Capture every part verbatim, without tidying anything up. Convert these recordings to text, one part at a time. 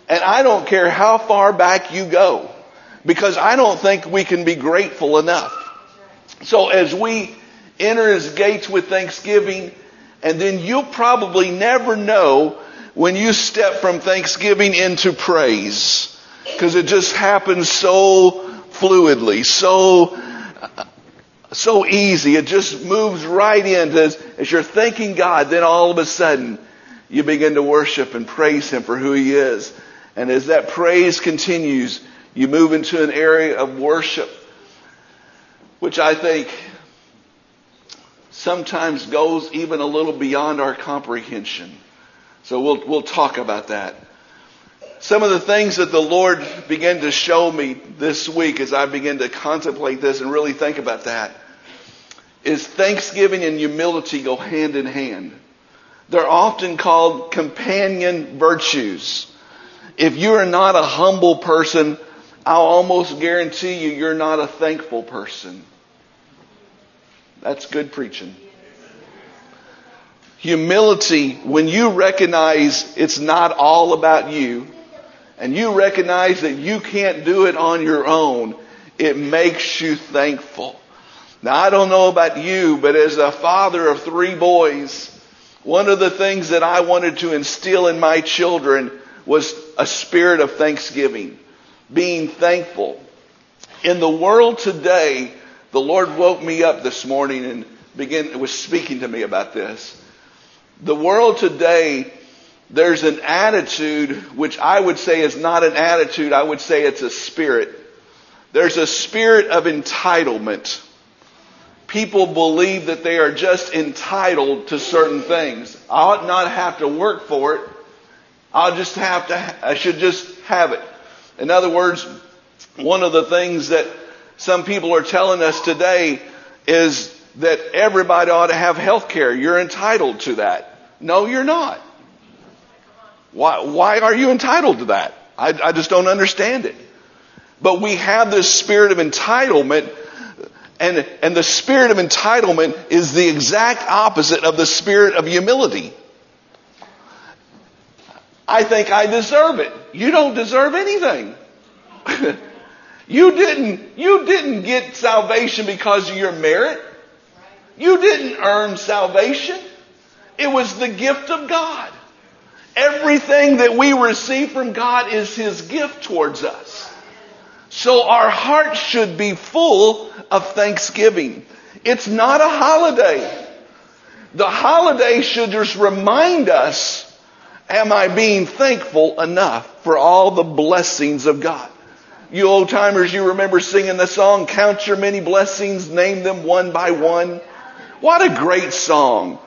And I don't care how far back you go, because I don't think we can be grateful enough. So as we enter his gates with thanksgiving, and then you'll probably never know when you step from thanksgiving into praise, because it just happens so fluidly, so so easy. It just moves right in. As, as you're thanking God, then all of a sudden you begin to worship and praise him for who he is. And as that praise continues, you move into an area of worship, which I think sometimes goes even a little beyond our comprehension. So we'll we'll talk about that. Some of the things that the Lord began to show me this week as I began to contemplate this and really think about that is thanksgiving and humility go hand in hand. They're often called companion virtues. If you are not a humble person, I'll almost guarantee you you're not a thankful person. That's good preaching. Humility, when you recognize it's not all about you, and you recognize that you can't do it on your own, it makes you thankful. Now, I don't know about you, but as a father of three boys, one of the things that I wanted to instill in my children was a spirit of thanksgiving, being thankful. In the world today, the Lord woke me up this morning and began was speaking to me about this. The world today, there's an attitude, which I would say is not an attitude, I would say it's a spirit. There's a spirit of entitlement. People believe that they are just entitled to certain things. I ought not have to work for it. I'll just have to, I should just have it. In other words, one of the things that some people are telling us today is that everybody ought to have health care. You're entitled to that. No, you're not. Why, why are you entitled to that? I, I just don't understand it. But we have this spirit of entitlement, and, and the spirit of entitlement is the exact opposite of the spirit of humility. I think I deserve it. You don't deserve anything. You didn't, you didn't get salvation because of your merit. You didn't earn salvation. It was the gift of God. Everything that we receive from God is his gift towards us. So our hearts should be full of thanksgiving. It's not a holiday. The holiday should just remind us, am I being thankful enough for all the blessings of God? You old timers, you remember singing the song, Count Your Many Blessings, Name Them One by One. What a great song.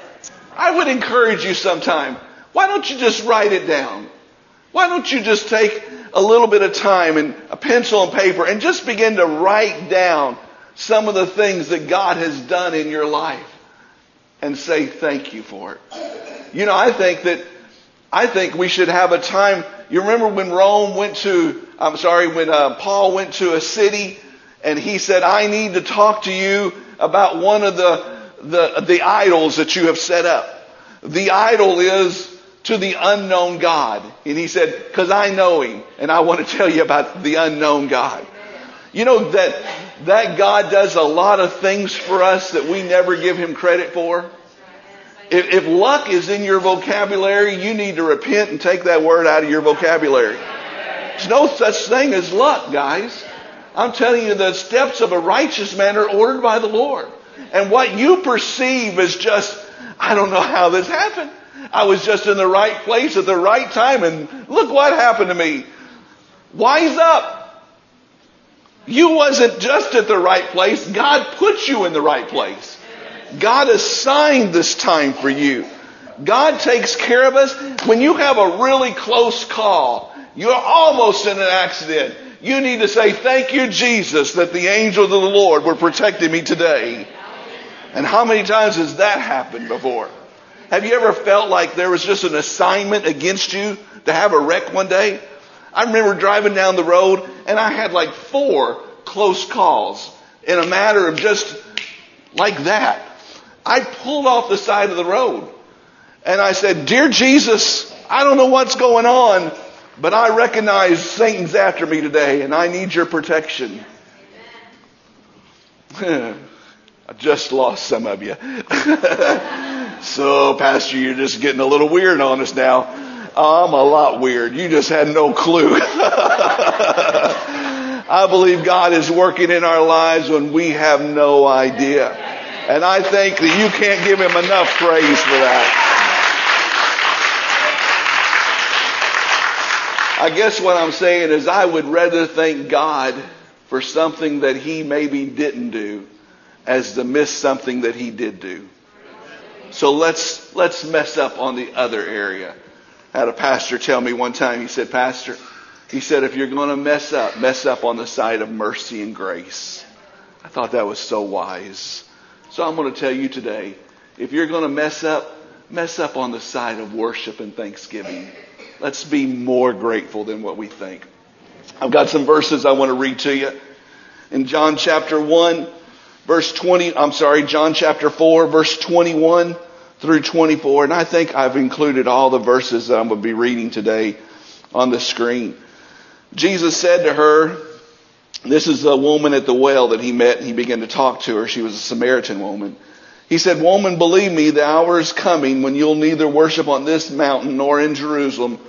I would encourage you sometime, why don't you just write it down? Why don't you just take a little bit of time and a pencil and paper and just begin to write down some of the things that God has done in your life and say thank you for it. You know, I think that I think we should have a time. You remember when Rome went to, I'm sorry, when uh, Paul went to a city and he said, I need to talk to you about one of the, the, the idols that you have set up. The idol is to the unknown God. And he said, because I know him and I want to tell you about the unknown God. You know that, that God does a lot of things for us that we never give him credit for. If, if luck is in your vocabulary, you need to repent and take that word out of your vocabulary. There's no such thing as luck, guys. I'm telling you, the steps of a righteous man are ordered by the Lord. And what you perceive is just, I don't know how this happened. I was just in the right place at the right time and look what happened to me. Wise up. You wasn't just at the right place. God put you in the right place. God assigned this time for you. God takes care of us. When you have a really close call, you're almost in an accident, you need to say, thank you, Jesus, that the angels of the Lord were protecting me today. And how many times has that happened before? Have you ever felt like there was just an assignment against you to have a wreck one day? I remember driving down the road and I had like four close calls in a matter of just like that. I pulled off the side of the road and I said, Dear Jesus, I don't know what's going on, But I recognize Satan's after me today, and I need your protection. I just lost some of you. So, Pastor, you're just getting a little weird on us now. I'm a lot weird. You just had no clue. I believe God is working in our lives when we have no idea. And I think that you can't give him enough praise for that. I guess what I'm saying is I would rather thank God for something that he maybe didn't do as to miss something that he did do. So let's let's mess up on the other area. I had a pastor tell me one time, he said, Pastor, he said, if you're going to mess up, mess up on the side of mercy and grace. I thought that was so wise. So I'm going to tell you today, if you're going to mess up, mess up on the side of worship and thanksgiving. Let's be more grateful than what we think. I've got some verses I want to read to you. In John chapter one, verse twenty, I'm sorry, John chapter four, verse twenty-one through twenty-four. And I think I've included all the verses that I'm going to be reading today on the screen. Jesus said to her, this is a woman at the well that he met, and he began to talk to her. She was a Samaritan woman. He said, Woman, believe me, the hour is coming when you'll neither worship on this mountain nor in Jerusalem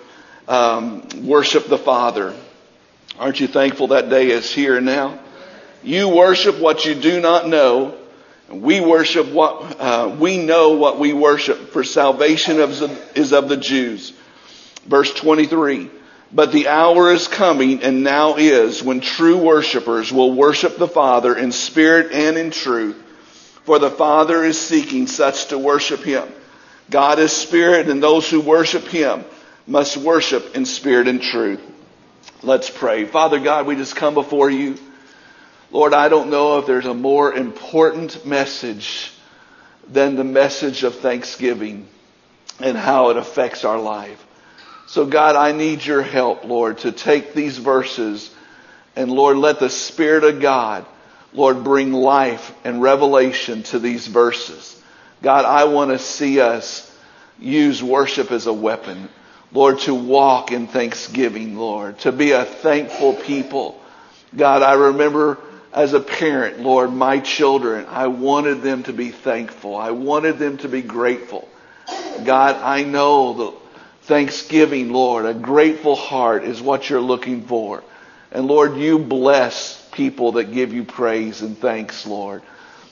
um, worship the Father. Aren't you thankful that day is here now? You worship what you do not know. We worship what uh, we know what we worship, for salvation is of the Jews. Verse twenty-three. But the hour is coming, and now is, when true worshipers will worship the Father in spirit and in truth. For the Father is seeking such to worship him. God is spirit, and those who worship him must worship in spirit and truth. Let's pray. Father God, we just come before you. Lord, I don't know if there's a more important message than the message of thanksgiving and how it affects our life. So God, I need your help, Lord, to take these verses and, Lord, let the Spirit of God, Lord, bring life and revelation to these verses. God, I want to see us use worship as a weapon. Lord, to walk in thanksgiving, Lord, to be a thankful people. God, I remember as a parent, Lord, my children, I wanted them to be thankful. I wanted them to be grateful. God, I know the thanksgiving, Lord, a grateful heart is what you're looking for. And Lord, you bless people that give you praise and thanks, Lord.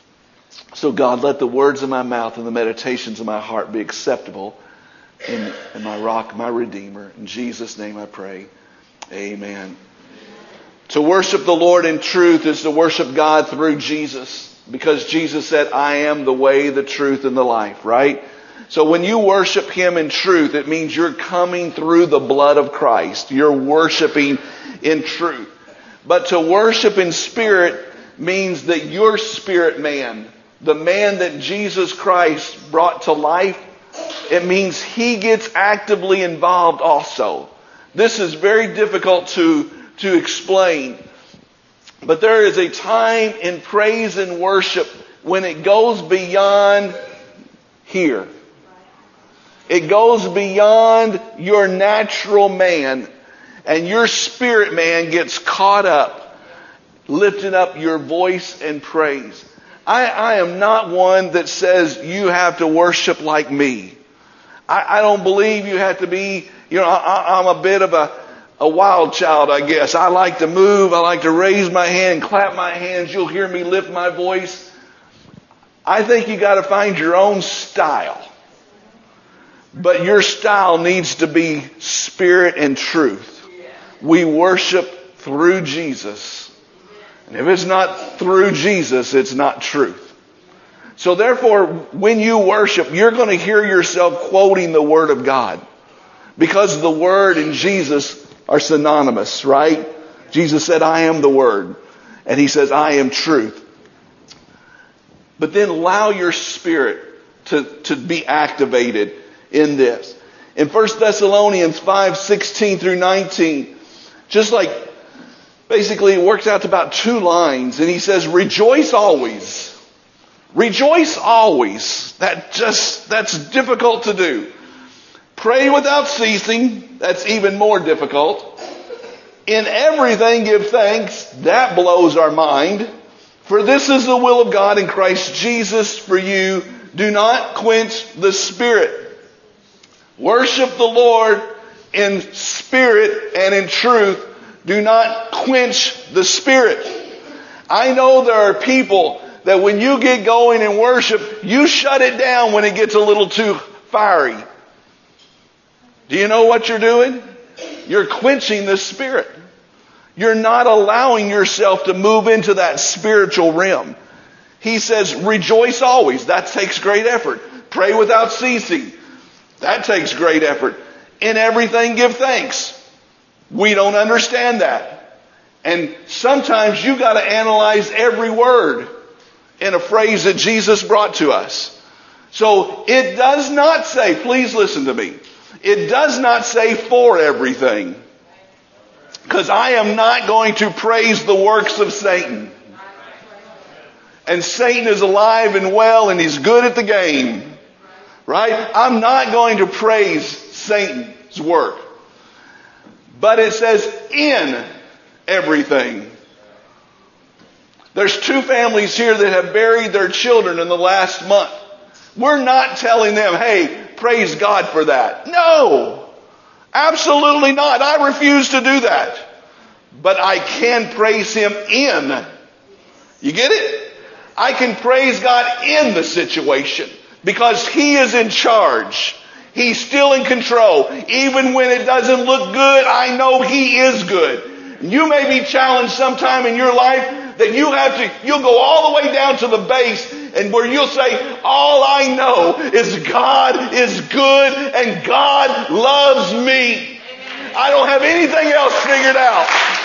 So God, let the words of my mouth and the meditations of my heart be acceptable in, in my rock, my Redeemer. In Jesus' name I pray. Amen. To worship the Lord in truth is to worship God through Jesus. Because Jesus said, I am the way, the truth, and the life, right? So when you worship him in truth, it means you're coming through the blood of Christ. You're worshiping in truth. But to worship in spirit means that your spirit man, the man that Jesus Christ brought to life, it means he gets actively involved also. This is very difficult to, to explain. But there is a time in praise and worship when it goes beyond here. It goes beyond your natural man, and your spirit man gets caught up, lifting up your voice and praise. I, I am not one that says you have to worship like me. I, I don't believe you have to be, you know, I, I'm a bit of a, a wild child, I guess. I like to move. I like to raise my hand, clap my hands. You'll hear me lift my voice. I think you got to find your own style. But your style needs to be spirit and truth. We worship through Jesus. And if it's not through Jesus, it's not truth. So therefore, when you worship, you're going to hear yourself quoting the Word of God. Because the Word and Jesus are synonymous, right? Jesus said, I am the Word. And he says, I am truth. But then allow your spirit to, to be activated in this. In First Thessalonians five, sixteen through nineteen, just like basically it works out to about two lines, and he says, rejoice always. Rejoice always. That just, that's difficult to do. Pray without ceasing. That's even more difficult. In everything give thanks. That blows our mind. For this is the will of God in Christ Jesus for you. Do not quench the Spirit. Worship the Lord in spirit and in truth. Do not quench the Spirit. I know there are people that when you get going in worship, you shut it down when it gets a little too fiery. Do you know what you're doing? You're quenching the Spirit. You're not allowing yourself to move into that spiritual realm. He says, rejoice always. That takes great effort. Pray without ceasing. That takes great effort. In everything give thanks. We don't understand that. And sometimes you got to analyze every word in a phrase that Jesus brought to us. So it does not say, please listen to me. It does not say for everything. Because I am not going to praise the works of Satan. And Satan is alive and well and he's good at the game. Right? I'm not going to praise Satan's work. But it says in everything. There's two families here that have buried their children in the last month. We're not telling them, hey, praise God for that. No, absolutely not. I refuse to do that. But I can praise Him in. You get it? I can praise God in the situation because He is in charge. He's still in control. Even when it doesn't look good, I know He is good. You may be challenged sometime in your life that you have to, you'll go all the way down to the base and where you'll say, all I know is God is good and God loves me. I don't have anything else figured out.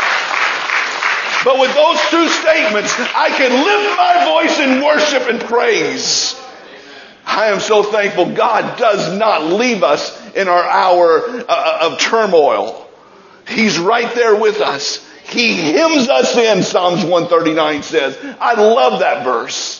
But with those two statements, I can lift my voice in worship and praise. I am so thankful God does not leave us in our hour of turmoil. He's right there with us. He hymns us in, Psalms one thirty-nine says. I love that verse.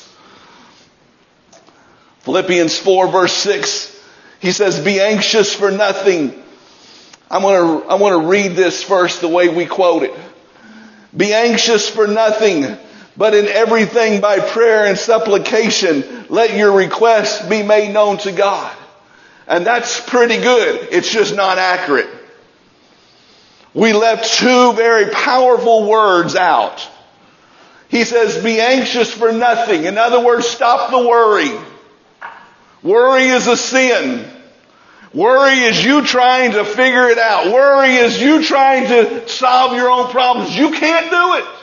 Philippians four verse six, he says, be anxious for nothing. I'm going to, I want to read this first the way we quote it. Be anxious for nothing, but in everything by prayer and supplication, let your requests be made known to God. And that's pretty good. It's just not accurate. We left two very powerful words out. He says, be anxious for nothing. In other words, stop the worry. Worry is a sin. Worry is you trying to figure it out. Worry is you trying to solve your own problems. You can't do it.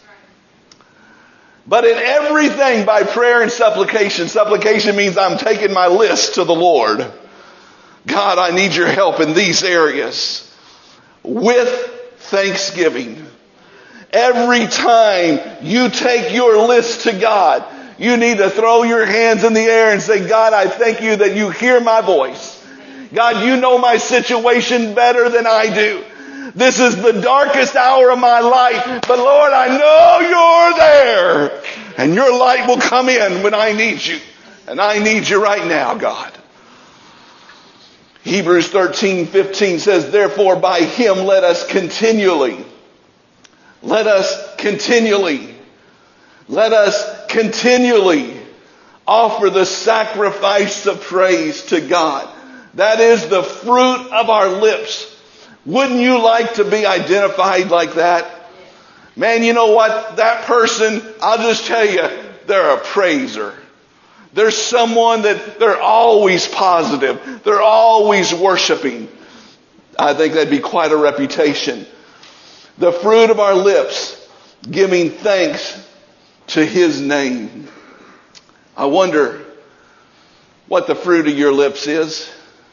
But in everything by prayer and supplication. Supplication means I'm taking my list to the Lord. God, I need your help in these areas. With thanksgiving. Every time you take your list to God, you need to throw your hands in the air and say, God, I thank you that you hear my voice. God, you know my situation better than I do. This is the darkest hour of my life, but Lord, I know you're there. And your light will come in when I need you. And I need you right now, God. Hebrews thirteen fifteen says, therefore by Him let us continually, let us continually, let us continually offer the sacrifice of praise to God. That is the fruit of our lips. Wouldn't you like to be identified like that? Man, you know what? That person, I'll just tell you, they're a praiser. There's someone that they're always positive. They're always worshiping. I think that'd be quite a reputation. The fruit of our lips, giving thanks to His name. I wonder what the fruit of your lips is.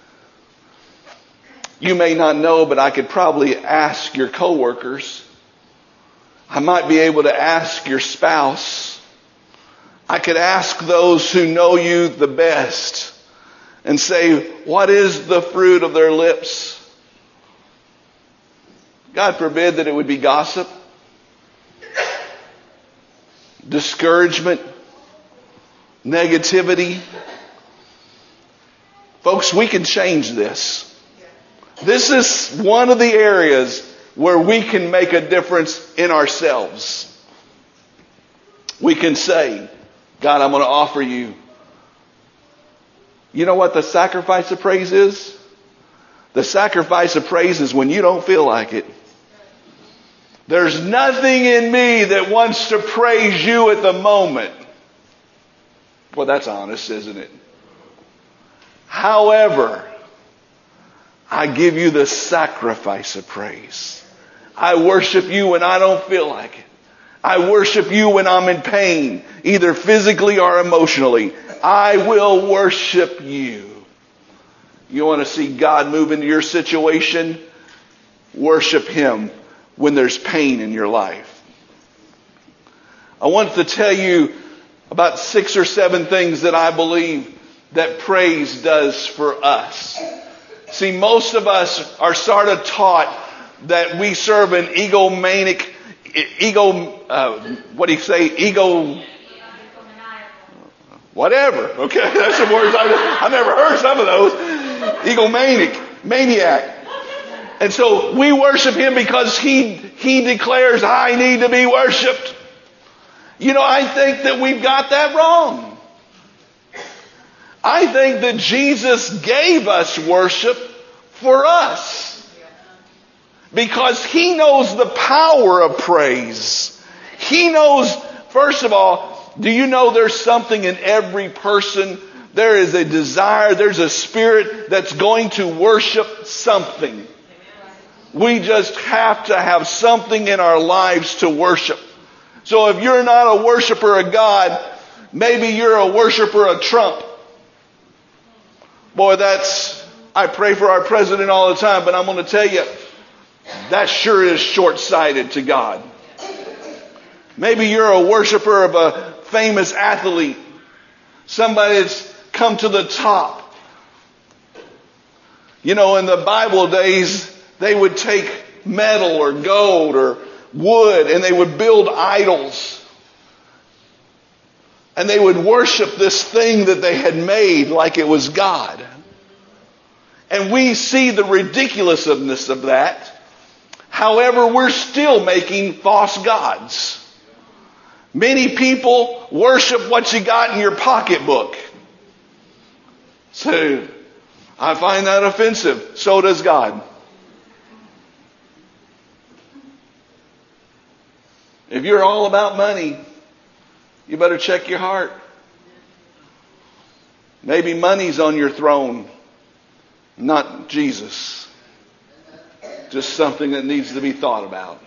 You may not know, but I could probably ask your coworkers. I might be able to ask your spouse. I could ask those who know you the best and say, what is the fruit of their lips? God forbid that it would be gossip, discouragement, negativity. Folks, we can change this. This is one of the areas where we can make a difference in ourselves. We can say, God, I'm going to offer you. You know what the sacrifice of praise is? The sacrifice of praise is when you don't feel like it. There's nothing in me that wants to praise you at the moment. Well, that's honest, isn't it? However, I give you the sacrifice of praise. I worship you when I don't feel like it. I worship you when I'm in pain, either physically or emotionally. I will worship you. You want to see God move into your situation? Worship Him when there's pain in your life. I want to tell you about six or seven things that I believe that praise does for us. See, most of us are sort of taught that we serve an egomaniac, ego, uh, what do you say, ego, whatever. Okay, that's some words I, I've never heard some of those. Egomaniac, maniac. And so we worship Him because He, He declares, I need to be worshiped. You know, I think that we've got that wrong. I think that Jesus gave us worship for us. Because He knows the power of praise. He knows, first of all, do you know there's something in every person? There is a desire, there's a spirit that's going to worship something. We just have to have something in our lives to worship. So if you're not a worshiper of God, maybe you're a worshiper of Trump. Boy, that's, I pray for our president all the time, but I'm going to tell you, that sure is short-sighted to God. Maybe you're a worshiper of a famous athlete. Somebody that's come to the top. You know, in the Bible days, they would take metal or gold or wood and they would build idols. And they would worship this thing that they had made like it was God. And we see the ridiculousness of that. However, we're still making false gods. Many people worship what you got in your pocketbook. So, I find that offensive. So does God. If you're all about money, you better check your heart. Maybe money's on your throne, not Jesus. Just something that needs to be thought about.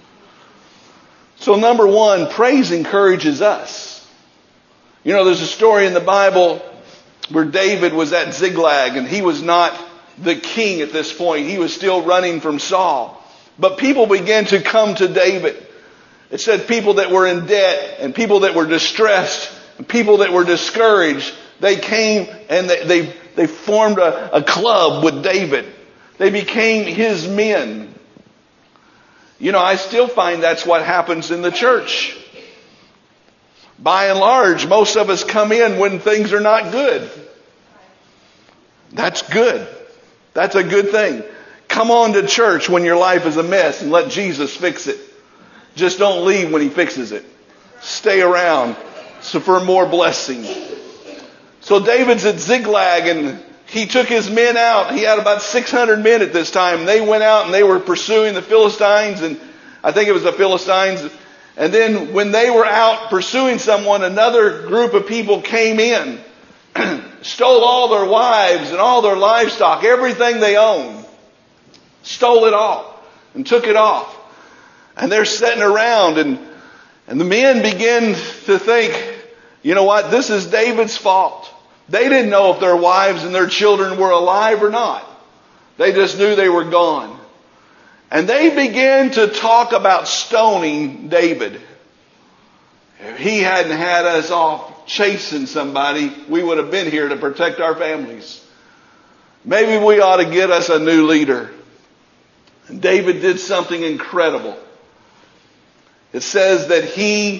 So number one, praise encourages us. You know, there's a story in the Bible where David was at Ziklag and he was not the king at this point. He was still running from Saul. But people began to come to David. It said people that were in debt and people that were distressed and people that were discouraged, they came and they, they, they formed a, a club with David. They became his men. You know, I still find that's what happens in the church. By and large, most of us come in when things are not good. That's good. That's a good thing. Come on to church when your life is a mess and let Jesus fix it. Just don't leave when He fixes it. Stay around so for more blessing. So David's at Ziklag and he took his men out. He had about six hundred men at this time. They went out and they were pursuing the Philistines. And I think it was the Philistines. And then when they were out pursuing someone, another group of people came in, stole all their wives and all their livestock, everything they owned. Stole it all and took it off. And they're sitting around and, and the men begin to think, you know what, this is David's fault. They didn't know if their wives and their children were alive or not. They just knew they were gone. And they began to talk about stoning David. If he hadn't had us off chasing somebody, we would have been here to protect our families. Maybe we ought to get us a new leader. And David did something incredible. It says that he,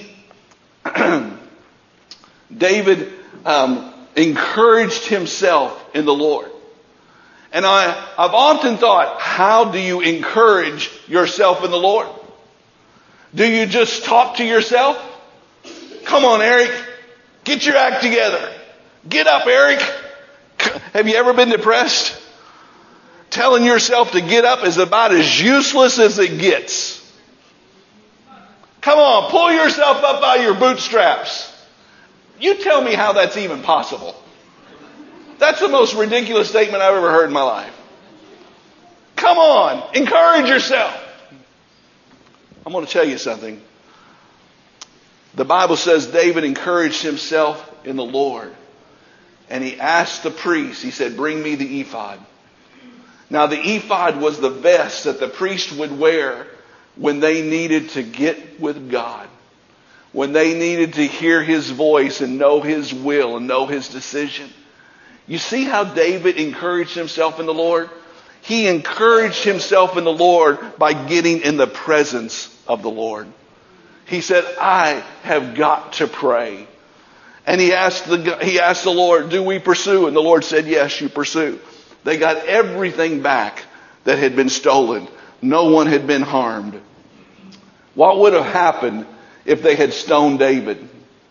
David, um, encouraged himself in the Lord. And I, I've often thought, how do you encourage yourself in the Lord? Do you just talk to yourself? Come on, Eric. Get your act together. Get up, Eric. Have you ever been depressed? Telling yourself to get up is about as useless as it gets. Come on, pull yourself up by your bootstraps. You tell me how that's even possible. That's the most ridiculous statement I've ever heard in my life. Come on, encourage yourself. I'm going to tell you something. The Bible says David encouraged himself in the Lord. And he asked the priest, he said, bring me the ephod. Now the ephod was the vest that the priest would wear when they needed to get with God. When they needed to hear his voice and know his will and know his decision. You see how David encouraged himself in the Lord? He encouraged himself in the Lord by getting in the presence of the Lord. He said, I have got to pray. And he asked the, he asked the Lord, do we pursue? And the Lord said, yes, you pursue. They got everything back that had been stolen. No one had been harmed. What would have happened if they had stoned David?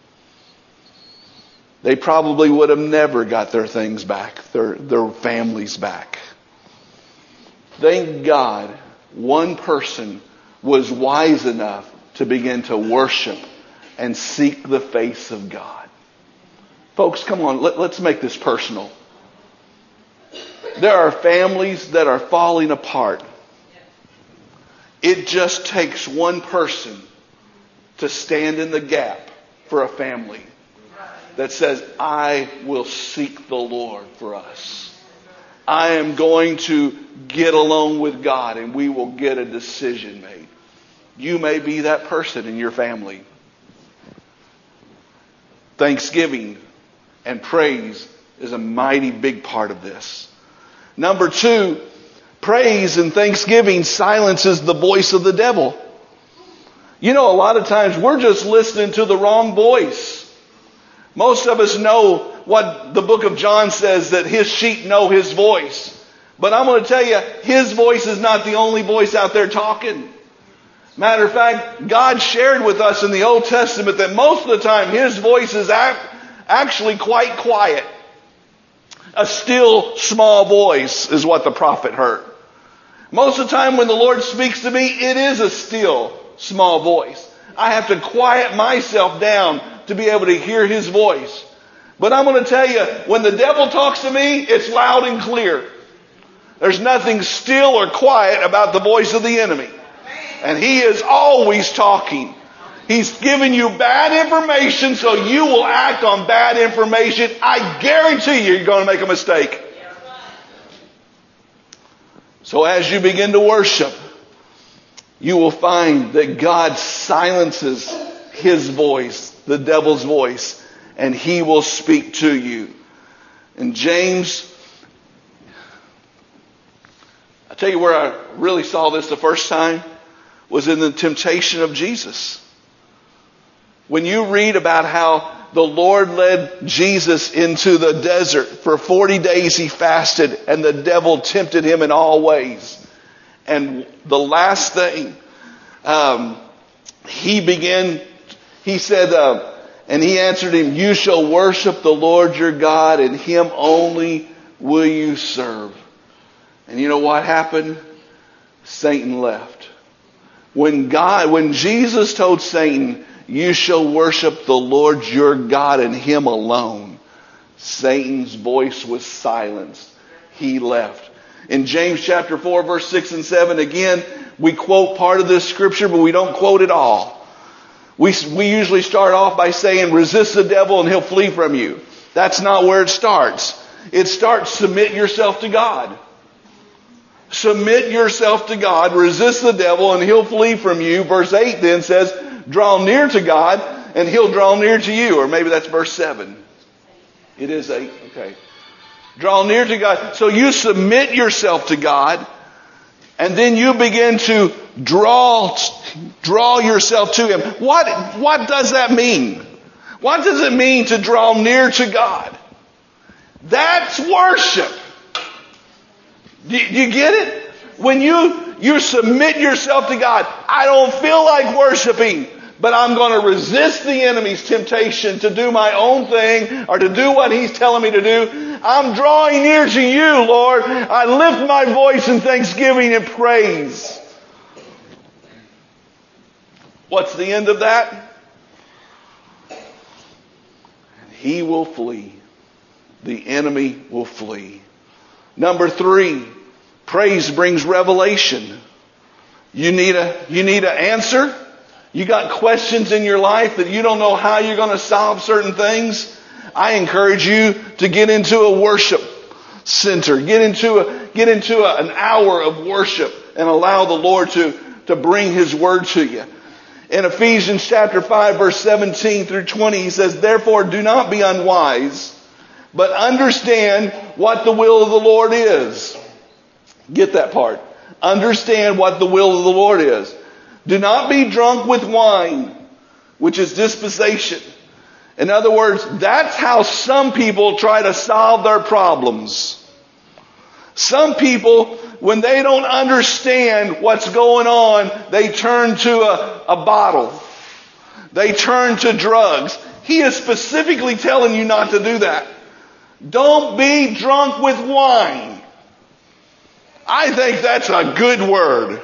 They probably would have never got their things back, their, their families back. Thank God one person was wise enough to begin to worship and seek the face of God. Folks, come on, let, let's make this personal. There are families that are falling apart. It just takes one person to stand in the gap for a family that says, I will seek the Lord for us. I am going to get alone with God and we will get a decision made. You may be that person in your family. Thanksgiving and praise is a mighty big part of this. Number two, praise and thanksgiving silences the voice of the devil. You know, a lot of times we're just listening to the wrong voice. Most of us know what the book of John says, that his sheep know his voice. But I'm going to tell you, his voice is not the only voice out there talking. Matter of fact, God shared with us in the Old Testament that most of the time his voice is actually quite quiet. A still small voice is what the prophet heard. Most of the time when the Lord speaks to me, it is a still small voice. I have to quiet myself down to be able to hear his voice. But I'm going to tell you, when the devil talks to me, it's loud and clear. There's nothing still or quiet about the voice of the enemy. And he is always talking. He's giving you bad information so you will act on bad information. I guarantee you, you're going to make a mistake. So as you begin to worship, you will find that God silences his voice, the devil's voice, and he will speak to you. And James, I'll tell you where I really saw this the first time was in the temptation of Jesus. When you read about how the Lord led Jesus into the desert for forty days, he fasted and the devil tempted him in all ways. And the last thing, um, he began, he said, uh, and he answered him, you shall worship the Lord your God, and him only will you serve. And you know what happened? Satan left. When God, when Jesus told Satan, you shall worship the Lord your God and him alone, Satan's voice was silenced. He left. In James chapter four, verse six and seven, again, we quote part of this scripture, but we don't quote it all. We, we usually start off by saying, resist the devil and he'll flee from you. That's not where it starts. It starts, submit yourself to God. Submit yourself to God, resist the devil, and he'll flee from you. Verse eight then says, draw near to God, and he'll draw near to you. Or maybe that's verse seven. It is eight. Okay. Draw near to God. So you submit yourself to God, and then you begin to draw, draw yourself to him. What, what does that mean? What does it mean to draw near to God? That's worship. Do you, do you get it? When you, you submit yourself to God, I don't feel like worshiping, but I'm going to resist the enemy's temptation to do my own thing or to do what he's telling me to do. I'm drawing near to you, Lord. I lift my voice in thanksgiving and praise. What's the end of that? He will flee. The enemy will flee. Number three, praise brings revelation. You need a, you need an answer. You got questions in your life that you don't know how you're going to solve certain things. I encourage you to get into a worship center. Get into a, get into a, an hour of worship and allow the Lord to, to bring His word to you. In Ephesians chapter five, verse seventeen through twenty, he says, therefore do not be unwise, but understand what the will of the Lord is. Get that part. Understand what the will of the Lord is. Do not be drunk with wine, which is dispensation. In other words, that's how some people try to solve their problems. Some people, when they don't understand what's going on, they turn to a, a bottle. They turn to drugs. He is specifically telling you not to do that. Don't be drunk with wine. I think that's a good word.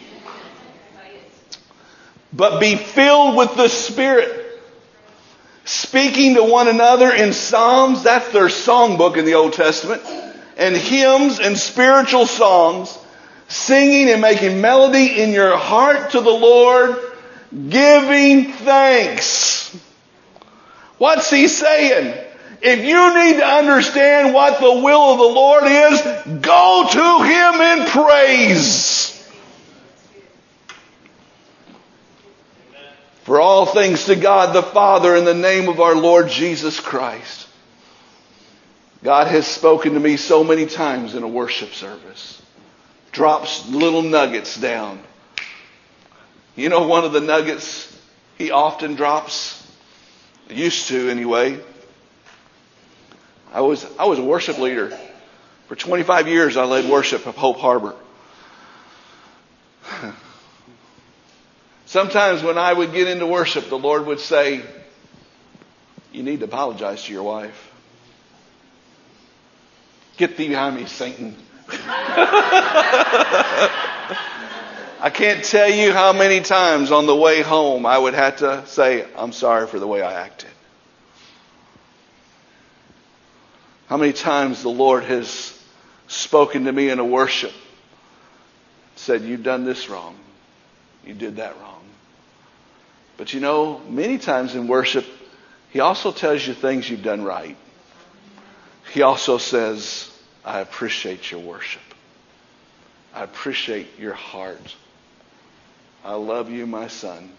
But be filled with the Spirit. Speaking to one another in psalms, that's their songbook in the Old Testament, and hymns and spiritual songs, singing and making melody in your heart to the Lord, giving thanks. What's he saying? If you need to understand what the will of the Lord is, go to Him in praise. For all things to God the Father in the name of our Lord Jesus Christ. God has spoken to me so many times in a worship service. Drops little nuggets down. You know one of the nuggets He often drops? Used to anyway. I was I was a worship leader. For twenty-five years I led worship at Hope Harbor. Sometimes when I would get into worship, the Lord would say, you need to apologize to your wife. Get thee behind me, Satan. I can't tell you how many times on the way home I would have to say, I'm sorry for the way I acted. How many times the Lord has spoken to me in a worship, said, you've done this wrong. You did that wrong. But you know, many times in worship, He also tells you things you've done right. He also says, I appreciate your worship. I appreciate your heart. I love you, my son.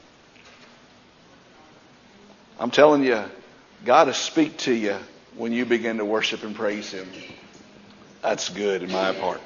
I'm telling you, God will speak to you when you begin to worship and praise Him. That's good in my part.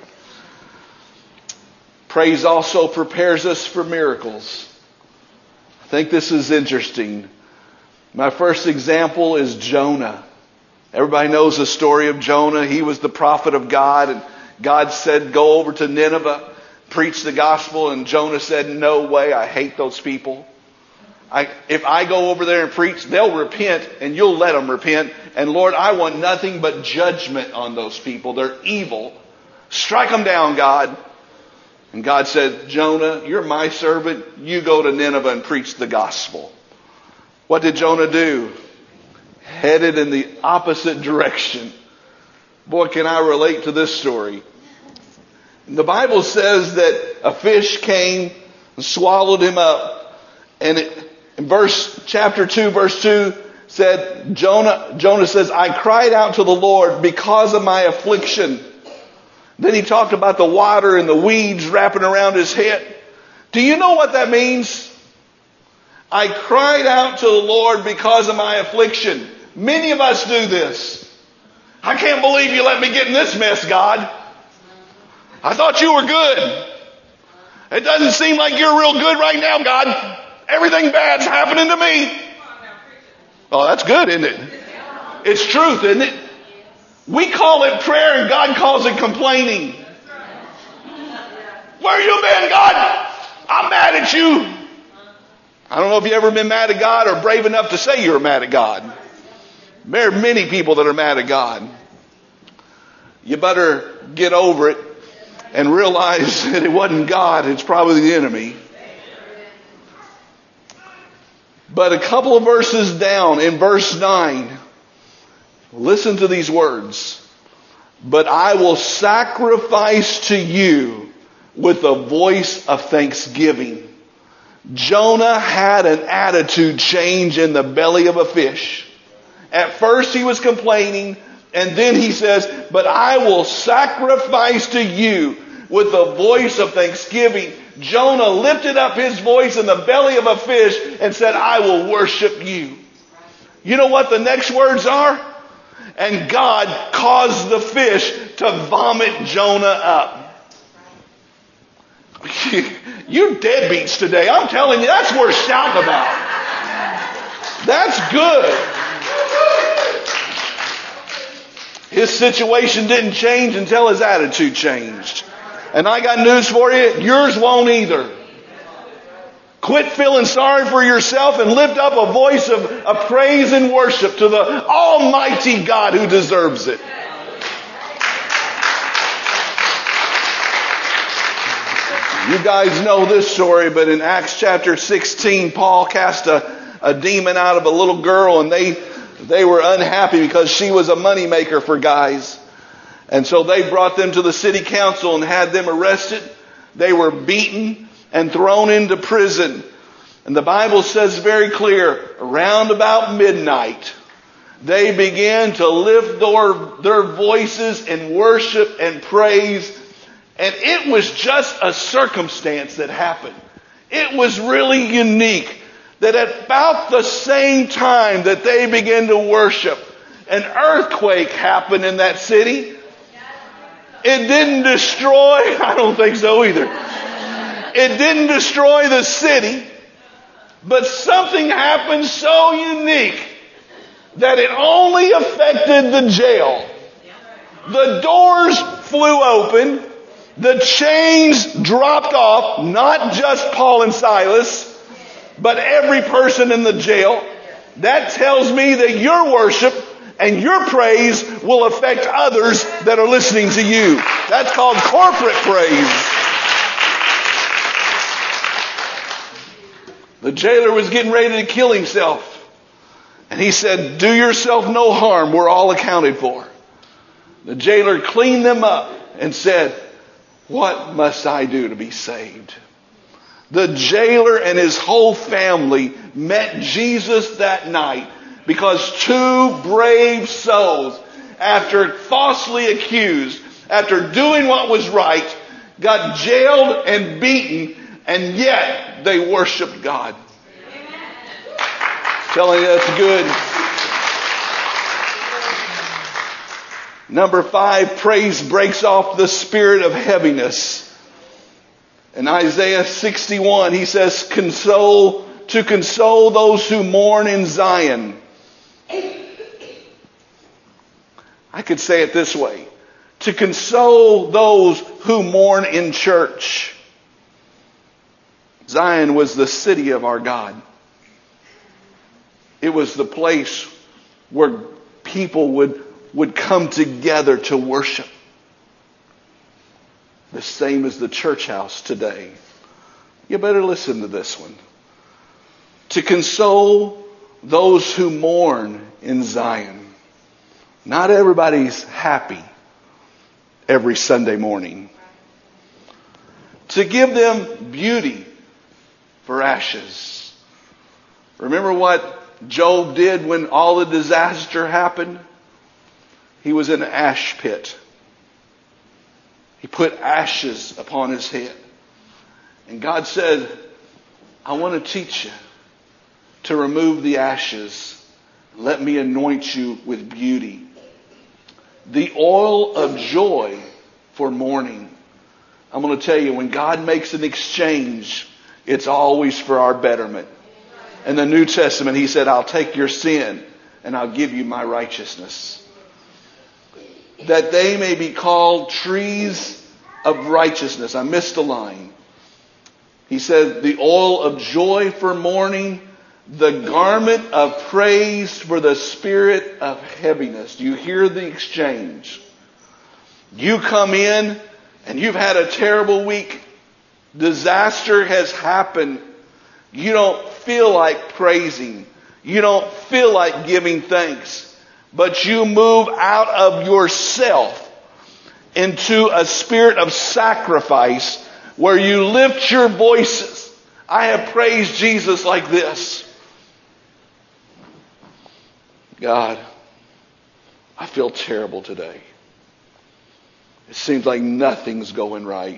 Praise also prepares us for miracles. I think this is interesting. My first example is Jonah. Everybody knows the story of Jonah. He was the prophet of God, and God said, go over to Nineveh, preach the gospel, and Jonah said, no way, I hate those people. I, if I go over there and preach, they'll repent, and you'll let them repent. And Lord, I want nothing but judgment on those people. They're evil. Strike them down, God. And God said, Jonah, you're my servant. You go to Nineveh and preach the gospel. What did Jonah do? Headed in the opposite direction. Boy, can I relate to this story. The Bible says that a fish came and swallowed him up. And it, in verse chapter two, verse two said, Jonah, Jonah says, I cried out to the Lord because of my affliction. Then he talked about the water and the weeds wrapping around his head. Do you know what that means? I cried out to the Lord because of my affliction. Many of us do this. I can't believe you let me get in this mess, God. I thought you were good. It doesn't seem like you're real good right now, God. Everything bad's happening to me. Oh, that's good, isn't it? It's truth, isn't it? We call it prayer and God calls it complaining. Where you been, God? I'm mad at you. I don't know if you ever been mad at God or brave enough to say you're mad at God. There are many people that are mad at God. You better get over it and realize that it wasn't God, it's probably the enemy. But a couple of verses down in verse nine, listen to these words. But I will sacrifice to you with a voice of thanksgiving. Jonah had an attitude change in the belly of a fish. At first he was complaining, and then he says, but I will sacrifice to you with a voice of thanksgiving. Jonah lifted up his voice in the belly of a fish and said, I will worship you. You know what the next words are? And God caused the fish to vomit Jonah up. You deadbeats today. I'm telling you, that's worth shouting about. That's good. His situation didn't change until his attitude changed. And I got news for you. Yours won't either. Quit feeling sorry for yourself and lift up a voice of, of praise and worship to the Almighty God who deserves it. You guys know this story, but in Acts chapter sixteen, Paul cast a, a demon out of a little girl, and they they were unhappy because she was a moneymaker for guys. And so they brought them to the city council and had them arrested. They were beaten and thrown into prison. And the Bible says very clear, around about midnight, they began to lift their, their voices in worship and praise. And it was just a circumstance that happened. It was really unique that at about the same time that they began to worship, an earthquake happened in that city. It didn't destroy, I don't think so either. It didn't destroy the city, but something happened so unique that it only affected the jail. The doors flew open. The chains dropped off, not just Paul and Silas, but every person in the jail. That tells me that your worship and your praise will affect others that are listening to you. That's called corporate praise. The jailer was getting ready to kill himself. And he said, do yourself no harm. We're all accounted for. The jailer cleaned them up and said, what must I do to be saved? The jailer and his whole family met Jesus that night because two brave souls, after falsely accused, after doing what was right, got jailed and beaten, and yet they worshiped God. Telling you that's good. Number five, praise breaks off the spirit of heaviness. In Isaiah sixty-one, he says, console, to console those who mourn in Zion. I could say it this way. To console those who mourn in church. Zion was the city of our God. It was the place where people would, would come together to worship. The same as the church house today. You better listen to this one. To console those who mourn in Zion. Not everybody's happy every Sunday morning. To give them beauty for ashes. Remember what Job did when all the disaster happened? He was in an ash pit. He put ashes upon his head. And God said, I want to teach you to remove the ashes. Let me anoint you with beauty. The oil of joy for mourning. I'm going to tell you, when God makes an exchange, it's always for our betterment. In the New Testament, he said, I'll take your sin and I'll give you my righteousness. That they may be called trees of righteousness. I missed a line. He said, the oil of joy for mourning, the garment of praise for the spirit of heaviness. Do you hear the exchange? You come in and you've had a terrible week. Disaster has happened. You don't feel like praising. You don't feel like giving thanks. But you move out of yourself into a spirit of sacrifice where you lift your voices. I have praised Jesus like this. God, I feel terrible today. It seems like nothing's going right.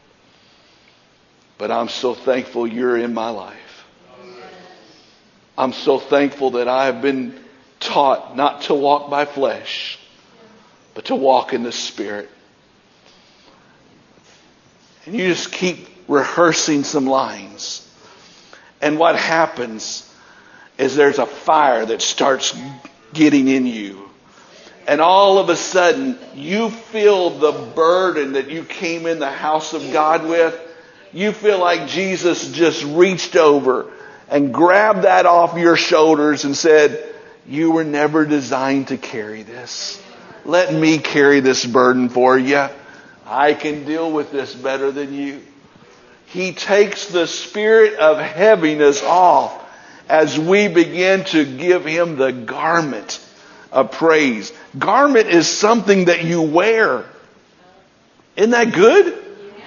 But I'm so thankful you're in my life. I'm so thankful that I have been taught not to walk by flesh, but to walk in the Spirit. And you just keep rehearsing some lines. And what happens is there's a fire that starts getting in you. And all of a sudden, you feel the burden that you came in the house of God with. You feel like Jesus just reached over and grabbed that off your shoulders and said, you were never designed to carry this. Let me carry this burden for you. I can deal with this better than you. He takes the spirit of heaviness off as we begin to give Him the garment of praise. Garment is something that you wear. Isn't that good?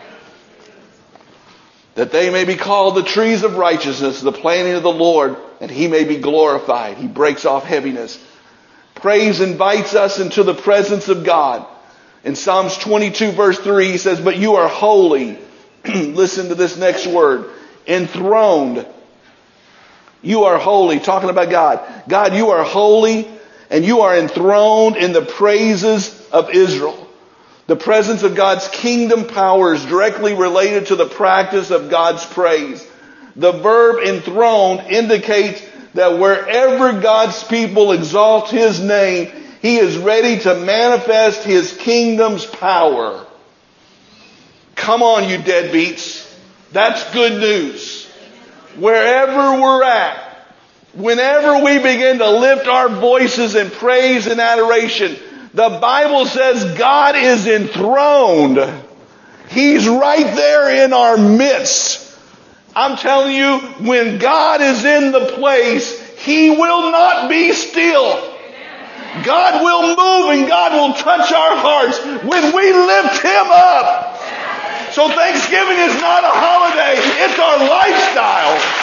That they may be called the trees of righteousness, the planting of the Lord, and He may be glorified. He breaks off heaviness. Praise invites us into the presence of God. In Psalms twenty-two verse three, he says, but you are holy. Listen to this next word. Enthroned. You are holy. Talking about God. God, you are holy and you are enthroned in the praises of Israel. The presence of God's kingdom power is directly related to the practice of God's praise. The verb enthroned indicates that wherever God's people exalt His name, He is ready to manifest His kingdom's power. Come on, you deadbeats. That's good news. Wherever we're at, whenever we begin to lift our voices in praise and adoration, the Bible says God is enthroned. He's right there in our midst. I'm telling you, when God is in the place, He will not be still. God will move and God will touch our hearts when we lift Him up. So Thanksgiving is not a holiday, it's our lifestyle.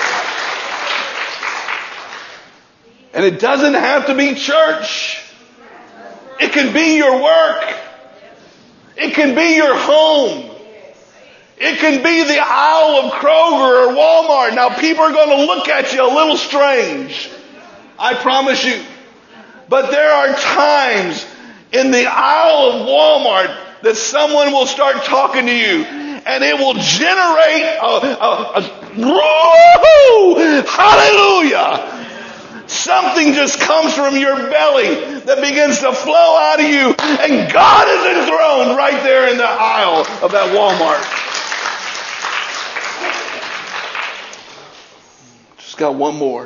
And it doesn't have to be church. It can be your work. It can be your home. It can be the aisle of Kroger or Walmart. Now people are going to look at you a little strange. I promise you. But there are times in the aisle of Walmart that someone will start talking to you and it will generate a, a, a woo-hoo, hallelujah. Something just comes from your belly that begins to flow out of you, and God is enthroned right there in the aisle of that Walmart. Just got one more.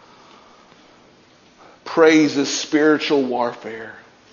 Praise is spiritual warfare.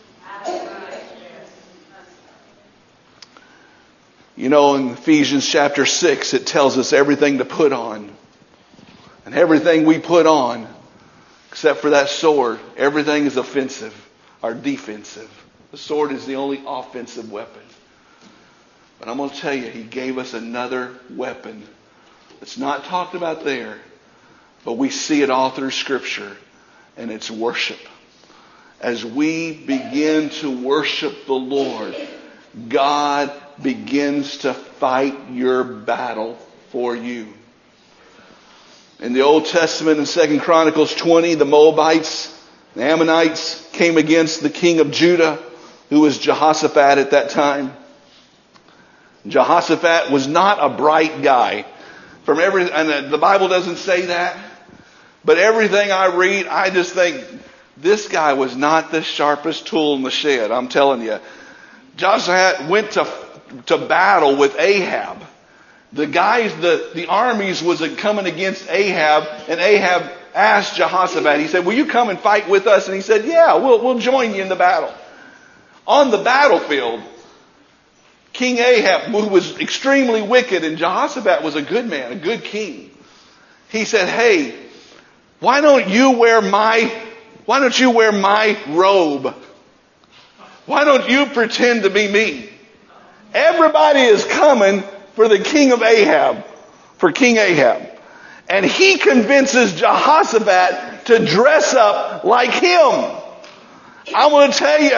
You know, in Ephesians chapter six, it tells us everything to put on. And everything we put on, except for that sword, everything is offensive or defensive. The sword is the only offensive weapon. But I'm going to tell you, He gave us another weapon. It's not talked about there, but we see it all through Scripture, and it's worship. As we begin to worship the Lord, God begins to fight your battle for you. In the Old Testament, in Second Chronicles twenty, the Moabites, the Ammonites came against the king of Judah, who was Jehoshaphat at that time. Jehoshaphat was not a bright guy. From every, and the Bible doesn't say that, but everything I read, I just think this guy was not the sharpest tool in the shed. I'm telling you, Jehoshaphat went to to battle with Ahab. The guys, the, the armies was coming against Ahab, and Ahab asked Jehoshaphat, he said, will you come and fight with us? And he said, yeah, we'll, we'll join you in the battle. On the battlefield, King Ahab, who was extremely wicked, and Jehoshaphat was a good man, a good king. He said, hey, why don't you wear my, why don't you wear my robe? Why don't you pretend to be me? Everybody is coming for the king of Ahab, for King Ahab. And he convinces Jehoshaphat to dress up like him. I want to tell you,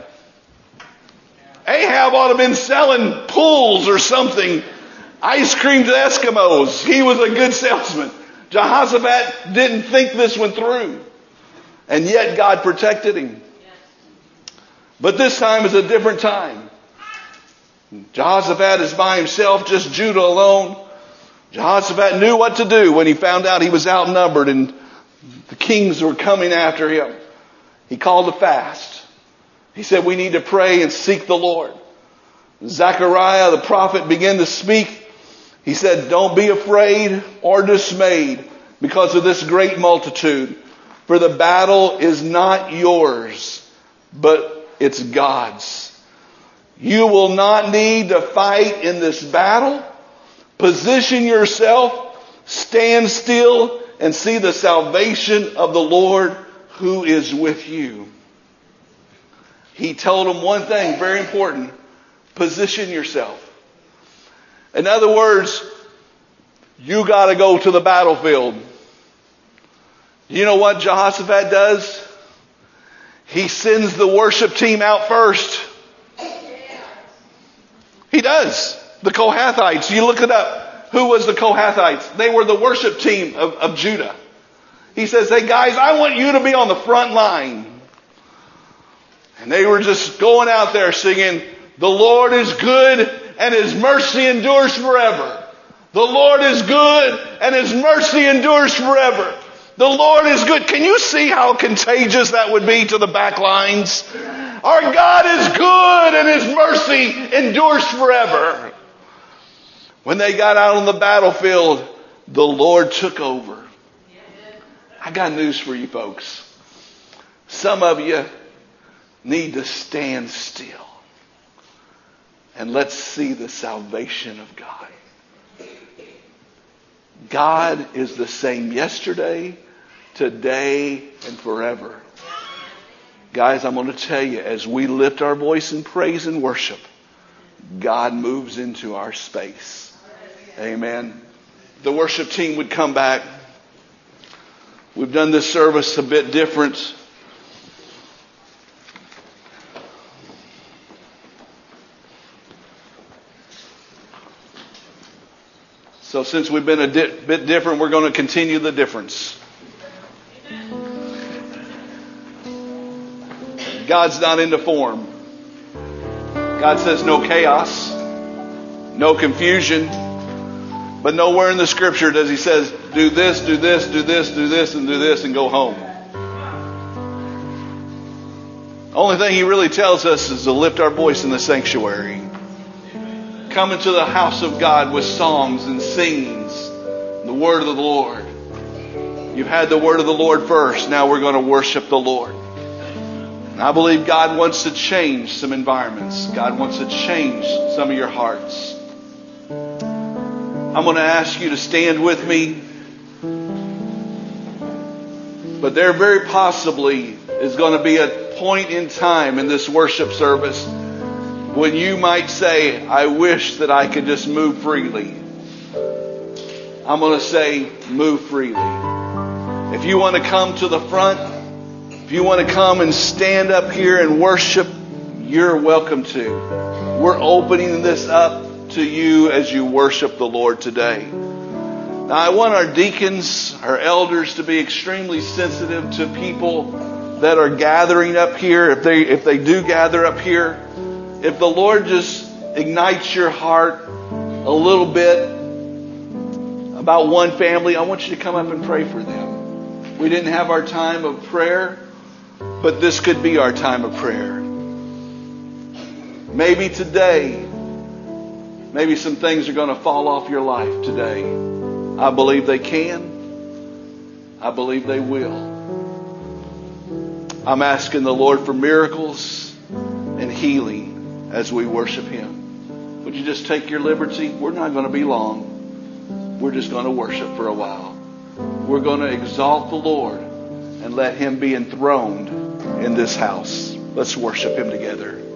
Ahab ought to have been selling pools or something. Ice cream to Eskimos. He was a good salesman. Jehoshaphat didn't think this one through. And yet God protected him. But this time is a different time. Jehoshaphat is by himself, just Judah alone. Jehoshaphat knew what to do when he found out he was outnumbered and the kings were coming after him. He called a fast. He said, we need to pray and seek the Lord. Zechariah, the prophet, began to speak. He said, don't be afraid or dismayed because of this great multitude. For the battle is not yours, but it's God's. You will not need to fight in this battle. Position yourself, stand still, and see the salvation of the Lord who is with you. He told them one thing, very important. Position yourself. In other words, you got to go to the battlefield. You know what Jehoshaphat does? He sends the worship team out first. He does. The Kohathites. You look it up. Who was the Kohathites? They were the worship team of, of Judah. He says, hey guys, I want you to be on the front line. And they were just going out there singing, the Lord is good and His mercy endures forever. The Lord is good and His mercy endures forever. The Lord is good. Can you see how contagious that would be to the back lines? Our God is good and His mercy endures forever. When they got out on the battlefield, the Lord took over. I got news for you folks. Some of you need to stand still and let's see the salvation of God. God is the same yesterday, today, and forever. Guys, I'm going to tell you, as we lift our voice in praise and worship, God moves into our space. Amen. The worship team would come back. We've done this service a bit different. So since we've been a di- bit different, we're going to continue the difference. God's not into form. God says no chaos, no confusion. But nowhere in the scripture does He says, do this, do this, do this, do this, and do this, and go home. The only thing He really tells us is to lift our voice in the sanctuary. Come into the house of God with songs and singings, the word of the Lord. You've had the word of the Lord first. Now we're going to worship the Lord. And I believe God wants to change some environments. God wants to change some of your hearts. I'm going to ask you to stand with me. But there very possibly is going to be a point in time in this worship service when you might say, I wish that I could just move freely. I'm going to say, move freely. If you want to come to the front, if you want to come and stand up here and worship, you're welcome to. We're opening this up to you as you worship the Lord today. Now, I want our deacons, our elders to be extremely sensitive to people that are gathering up here. If they, if they do gather up here, if the Lord just ignites your heart a little bit about one family, I want you to come up and pray for them. We didn't have our time of prayer, but this could be our time of prayer. Maybe today Maybe some things are going to fall off your life today. I believe they can. I believe they will. I'm asking the Lord for miracles and healing as we worship Him. Would you just take your liberty? We're not going to be long. We're just going to worship for a while. We're going to exalt the Lord and let Him be enthroned in this house. Let's worship Him together.